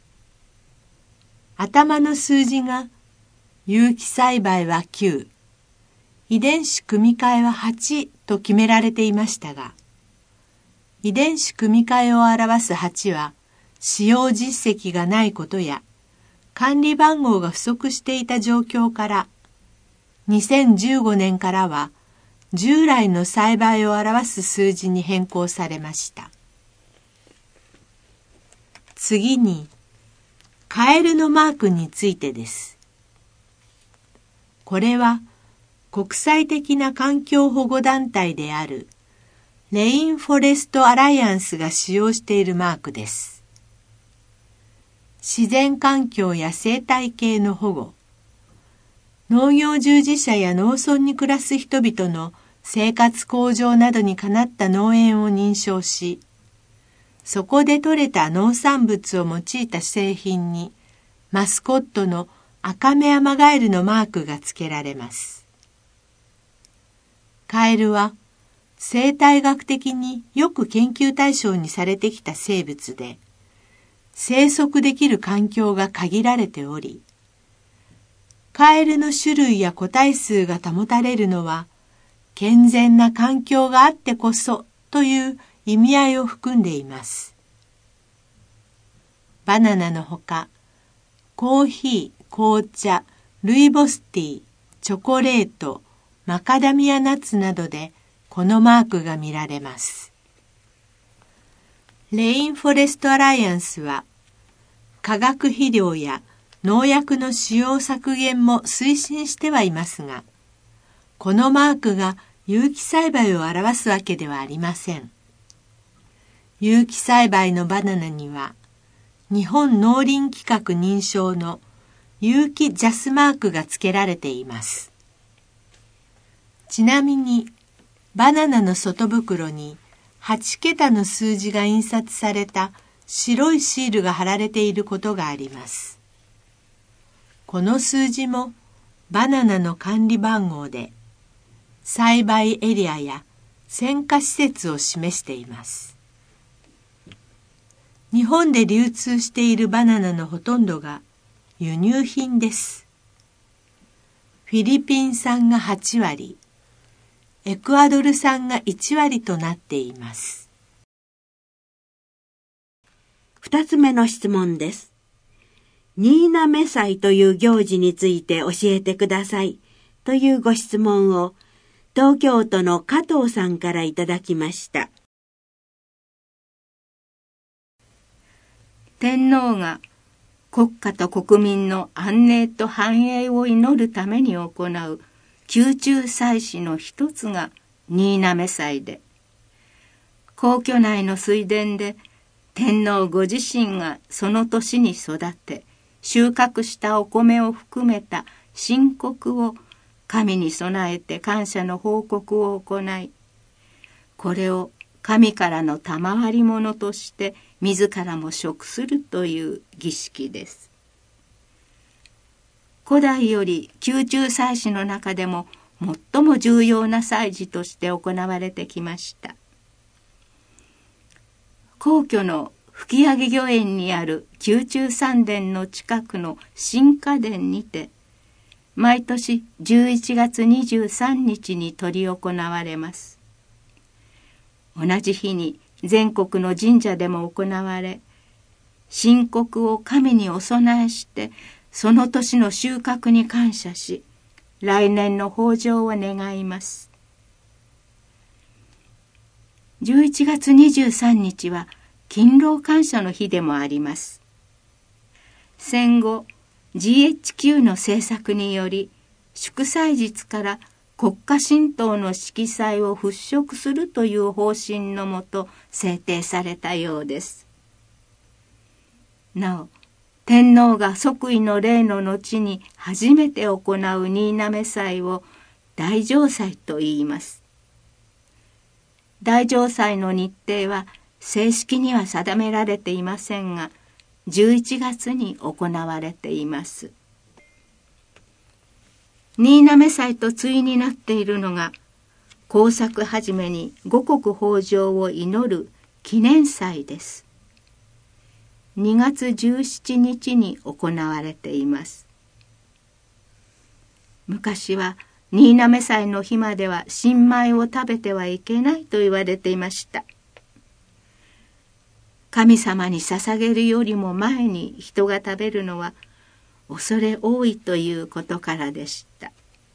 頭の数字が有機栽培は9、遺伝子組み換えは8と決められていましたが、遺伝子組み換えを表す8は使用実績がないことや管理番号が不足していた状況から2015年からは従来の栽培を表す数字に変更されました。次にカエルのマークについてです。これは国際的な環境保護団体であるレインフォレストアライアンスが使用しているマークです。自然環境や生態系の保護、農業従事者や農村に暮らす人々の生活向上などにかなった農園を認証し、そこで採れた農産物を用いた製品にマスコットのアカメアマガエルのマークが付けられます。カエルは生態学的によく研究対象にされてきた生物で、生息できる環境が限られており、カエルの種類や個体数が保たれるのは健全な環境があってこそという意味合いを含んでいます。バナナのほか、コーヒー、紅茶、ルイボスティー、チョコレート、マカダミアナッツなどでこのマークが見られます。レインフォレストアライアンスは化学肥料や農薬の使用削減も推進してはいますが、このマークが有機栽培を表すわけではありません。有機栽培のバナナには日本農林規格認証の有機ジャスマークが付けられています。ちなみにバナナの外袋に8桁の数字が印刷された白いシールが貼られていることがあります。この数字もバナナの管理番号で栽培エリアや選果施設を示しています。日本で流通しているバナナのほとんどが輸入品です。フィリピン産が8割、エクアドル産が1割となっています。 2つ目の質問です。新嘗祭という行事について教えてくださいというご質問を東京都の加藤さんからいただきました。 天皇が国家と国民の安寧と繁栄を祈るために行う宮中祭祀の一つが新嘗祭で、皇居内の水田で天皇ご自身がその年に育て収穫したお米を含めた神穀を神に備えて感謝の報告を行い、これを神からの賜り物として自らも食するという儀式です。古代より宮中祭祀の中でも最も重要な祭事として行われてきました。皇居の吹上御苑にある宮中三殿の近くの神華殿にて、毎年11月23日に執り行われます。同じ日に全国の神社でも行われ、神穀を神にお供えして、その年の収穫に感謝し、来年の豊穣を願います。11月23日は勤労感謝の日でもあります。戦後、GHQ の政策により、祝祭日から国家神道の色彩を払拭するという方針のもと制定されたようです。なお、 天皇が即位の礼の後に初めて行う新嘗祭を大嘗祭と言います。大嘗祭の日程は正式には定められていませんが、11月に行われています。新嘗祭と対になっているのが、工作始めに五穀豊穣を祈る記念祭です。2月17日に行われています。昔は新嘗祭の日までは新米を食べてはいけないと言われていました。神様に捧げるよりも前に人が食べるのは恐れ多いということからでした。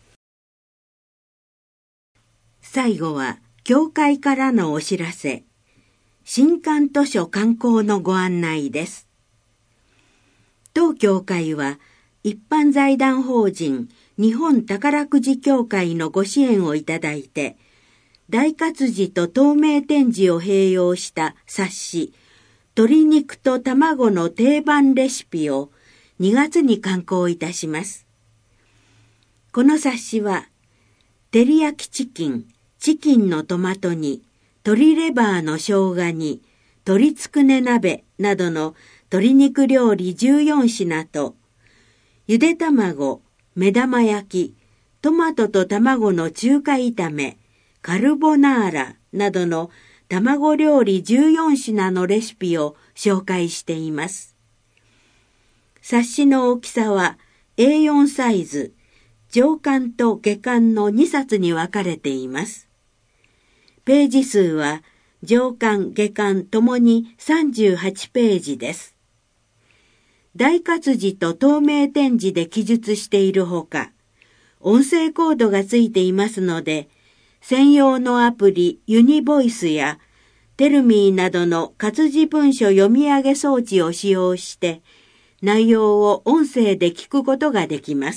最後は教会からのお知らせ。新館図書観光のご案内です。当教会は一般財団法人日本宝くじ協会のご支援をいただいて、大活字と透明展示を併用した冊子、鶏肉と卵の定番レシピを2月に刊行いたします。この冊子は、照り焼きチキン、チキンのトマト煮、鶏レバーの生姜煮、鶏つくね鍋などの鶏肉料理14品と、ゆで卵、目玉焼き、トマトと卵の中華炒め、カルボナーラなどの卵料理14品のレシピを紹介しています。冊子の大きさは A4 サイズ、上巻と下巻の2冊に分かれています。ページ数は上巻下巻ともに38ページです。大活字と透明展示で記述しているほか、音声コードがついていますので、専用のアプリユニボイスやテルミーなどの活字文書読み上げ装置を使用して内容を音声で聞くことができます。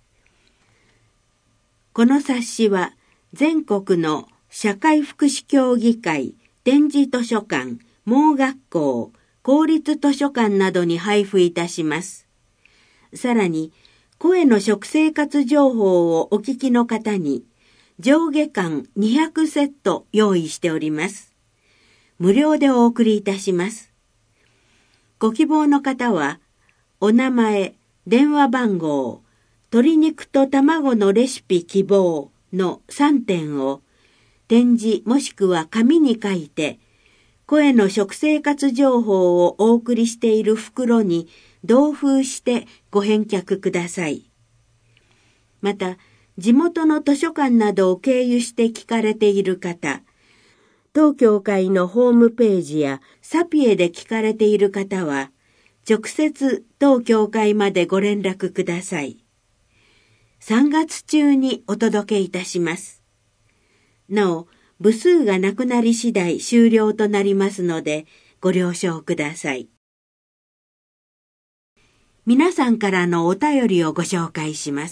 この冊子は全国の社会福祉協議会、点字図書館、盲学校、公立図書館などに配布いたします。さらに声の食生活情報をお聞きの方に上下巻200セット用意しております。無料でお送りいたします。ご希望の方は、お名前、電話番号、鶏肉と卵のレシピ希望の3点を、点字もしくは紙に書いて、声の食生活情報をお送りしている袋に同封してご返却ください。また、地元の図書館などを経由して聞かれている方、当教会のホームページやサピエで聞かれている方は、直接当教会までご連絡ください。3月中にお届けいたします。なお、部数がなくなり次第終了となりますので、ご了承ください。皆さんからのお便りをご紹介します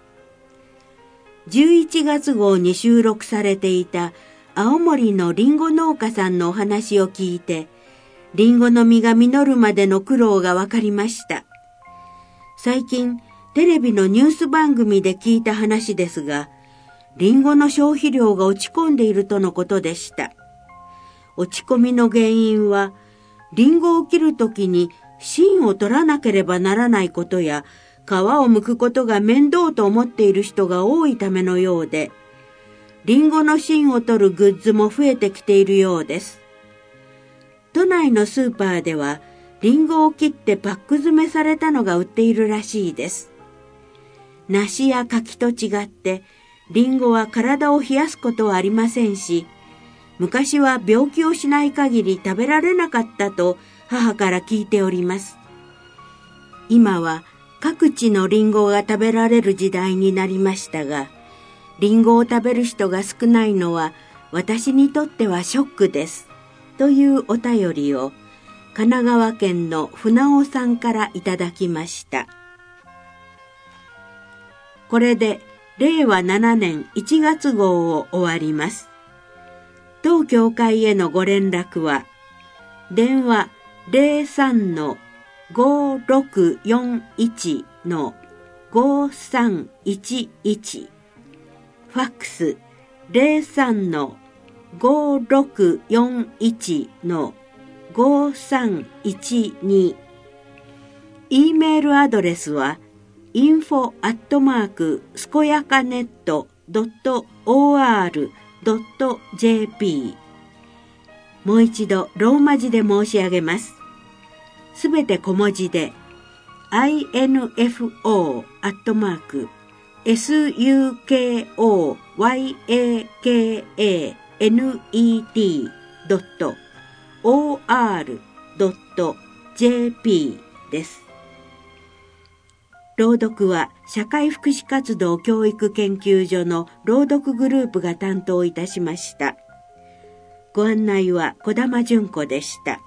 。11月号に収録されていた青森のリンゴ農家さんのお話を聞いて、リンゴの実が実るまでの苦労がわかりました。最近、テレビのニュース番組で聞いた話ですが、リンゴの消費量が落ち込んでいるとのことでした。落ち込みの原因は、リンゴを切るときに芯を取らなければならないことや、皮を剥くことが面倒と思っている人が多いためのようで、リンゴの芯を取るグッズも増えてきているようです。都内のスーパーでは、リンゴを切ってパック詰めされたのが売っているらしいです。梨や柿と違って、リンゴは体を冷やすことはありませんし、昔は病気をしない限り食べられなかったと母から聞いております。今は各地のリンゴが食べられる時代になりましたが、リンゴを食べる人が少ないのは私にとってはショックです。というお便りを神奈川県の船尾さんからいただきました。これで令和7年1月号を終わります。当教会へのご連絡は、電話 5641-5311 ファックス 03-5641-5312 E メールアドレスはinfo@scoiacanet.or.jp もう一度ローマ字で申し上げます。すべて小文字で info@scoiakanet.or.jp です。朗読は社会福祉活動教育研究所の朗読グループが担当いたしました。ご案内は小玉純子でした。